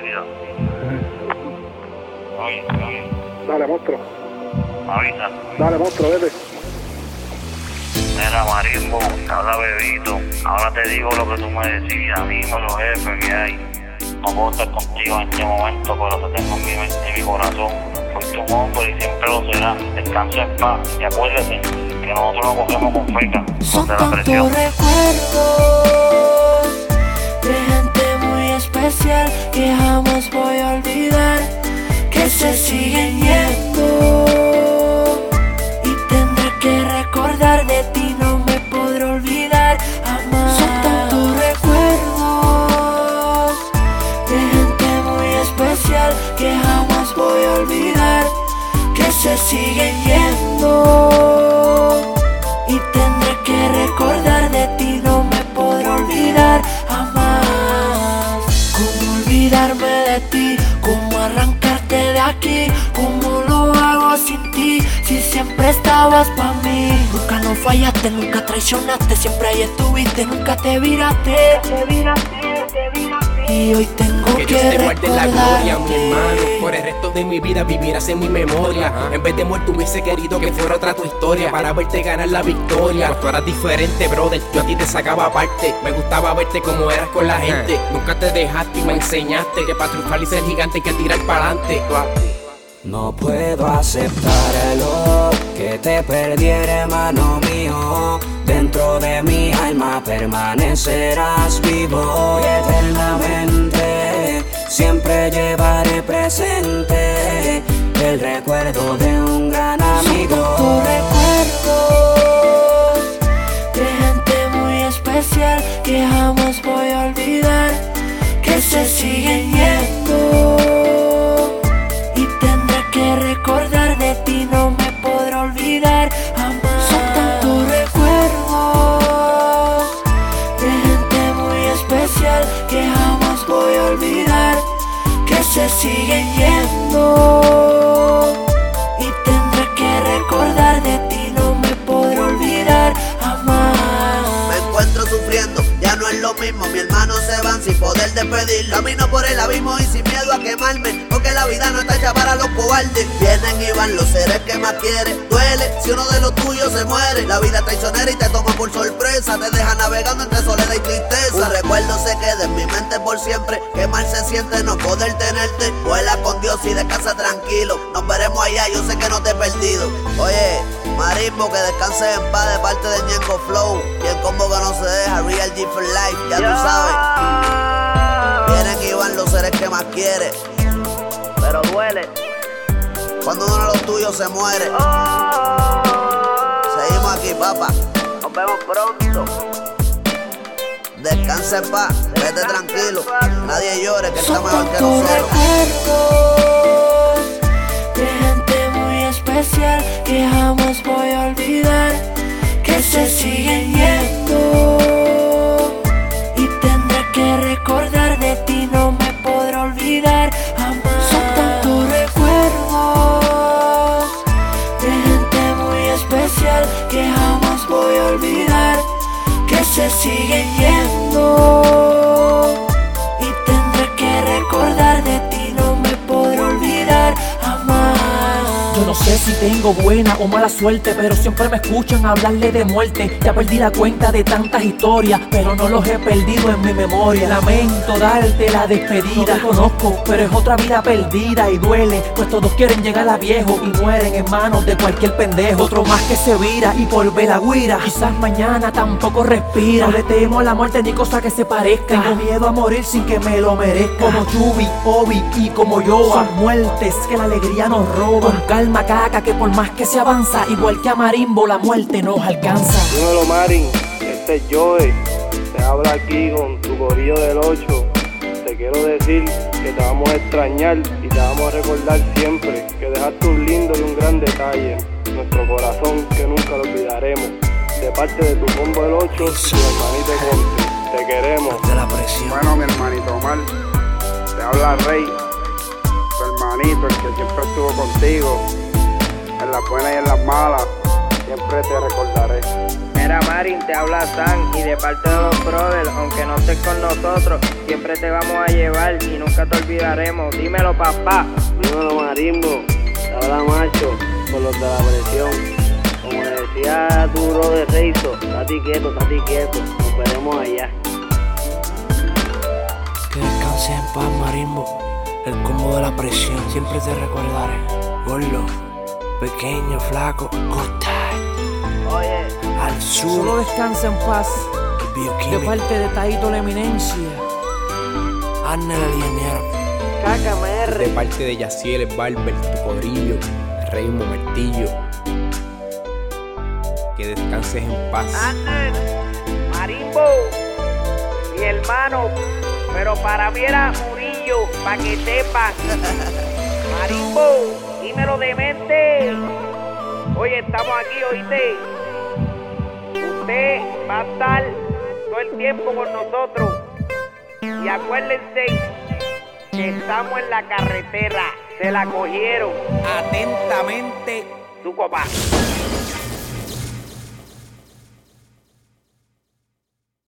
nítido. Oye. Dale, monstruo. Avisa. Dale, monstruo, vete. Mira, Marimbo, habla Bebito. Ahora te digo lo que tú me decías, dímelo, jefe, que hay. No puedo estar contigo en este momento, pero te tengo en mi mente y mi corazón. Fuiste un hombre y siempre lo será. Descansa en paz y acuérdate que nosotros lo cogemos con feca. Son De la presión. tantos recuerdos de gente muy especial que jamás voy a olvidar, que se siguen yendo y tendré que recordar de ti, no me podré olvidar jamás. Son tantos recuerdos de gente muy especial que jamás voy a olvidar, que se siguen yendo y tendré que recordar de ti, no me podré olvidar jamás. ¿Cómo olvidarme de ti? ¿Cómo arrancarte de aquí? ¿Cómo lo hago sin ti? Si siempre estabas pa' mí. Nunca nos fallaste, nunca traicionaste, siempre ahí estuviste, nunca te viraste. Y hoy tengo que Dios te guarde la gloria, mi hermano. recordarte. Por el resto de mi vida vivirás en mi memoria. En vez de muerto hubiese querido que fuera otra tu historia, para verte ganar la victoria. Pues tú eras diferente, brother, yo a ti te sacaba aparte. Me gustaba verte como eras con la gente. Nunca te dejaste y me enseñaste que para triunfar y ser gigante hay que tirar pa'lante. No puedo aceptarlo, que te perdiera, hermano mío. Dentro de mi alma permanecerás vivo y eternamente. Siempre llevaré presente el recuerdo de un gran amigo. Son recuerdos de gente muy especial que jamás voy a olvidar, que se siguen yendo y tendré que recordar de ti, no me podré olvidar jamás. Son tantos recuerdos de gente muy especial que jamás voy a olvidar, que se siguen yendo y tendré que recordar de ti, no me podré olvidar jamás. Me encuentro sufriendo, ya no es lo mismo. Mi hermano se van sin poder despedirlo. Camino por el abismo y sin miedo a quemarme, porque la vida no está hecha para los cobardes. Vienen y van los seres que más quieren. Duele si uno de los tuyos se muere. La vida es traicionera y te toma por sorpresa, te deja navegando entre soledad y tristeza. Un recuerdo se queda en mi mente por siempre. Qué mal se siente no poder tenerte. Vuela con Dios y descansa tranquilo. Nos veremos allá, yo sé que no te he perdido. Oye, Marimbo, que descanse en paz de parte de Ñengo Flow. Y el combo que no se deja, Real G for Life, ya tú sabes. Vienen y van los seres que más quieres, pero duele cuando uno de los tuyos se muere. Seguimos aquí, papá. Nos vemos pronto. Descansa en paz, vete tranquilo. Nadie llore, que está Son mejor que tantos nosotros. recuerdos de gente muy especial que jamás voy a olvidar, que se siguen yendo y tendré que recordar de ti, no me podré olvidar jamás. Son tantos recuerdos de gente muy especial que jamás voy a olvidar, que se siguen yendo y tendré que recordar de ti, no me podré olvidar jamás. Yo no sé si tengo buena o mala suerte, pero siempre me escuchan hablarle de muerte. Ya perdí la cuenta de tantas historias, pero no los he perdido en mi memoria. Lamento darte la despedida, no te conozco, pero es otra vida perdida y duele, pues todos quieren llegar a viejo y mueren en manos de cualquier pendejo. Otro más que se vira y por ver la guira, quizás mañana tampoco respira. No le temo a la muerte ni cosa que se parezca, tengo miedo a morir sin que me lo merezca. Como Chubi, Obi y como yo, son muertes que la alegría nos roba. Con calma, caca, que por más que se avanza, igual que a Marimbo la muerte nos alcanza. Dímelo, Marin, este es Joey. Te habla aquí con tu corillo del 8. Te quiero decir que te vamos a extrañar y te vamos a recordar siempre que dejaste un lindo y un gran detalle en nuestro corazón que nunca lo olvidaremos. De parte de tu combo del 8 y tu hermanito Conte. Te queremos. Bueno, mi hermanito Omar, te habla Rey, tu hermanito, el que siempre estuvo contigo, en las buenas y en las malas, siempre te recordaré. Mira Marin, te habla San y de parte de los brothers, aunque no estés con nosotros, siempre te vamos a llevar y nunca te olvidaremos. Dímelo, papá. Dímelo, Marimbo. Te habla Macho, por los de la presión. Como le decía tu brother Reizo, estate quieto, nos veremos allá. Que descanse en paz, Marimbo, el combo de la presión. Siempre te recordaré, gordo, pequeño, flaco, good time. Oye, al sur, Solo descansa en paz. el De bioquímico, parte de Taito la eminencia. Arnel el ingeniero. cácame De parte de Yaciel, el Barber, tu codrillo, el Raymond Martillo. Que descanses en paz. Arnel, Marimbo, mi hermano, pero para mí era Murillo, pa' que sepas. Marimbo, dímelo demente. Oye, estamos aquí, oíste. Usted va a estar todo el tiempo con nosotros. Y acuérdense que estamos en la carretera. Se la cogieron. Atentamente, tu copa.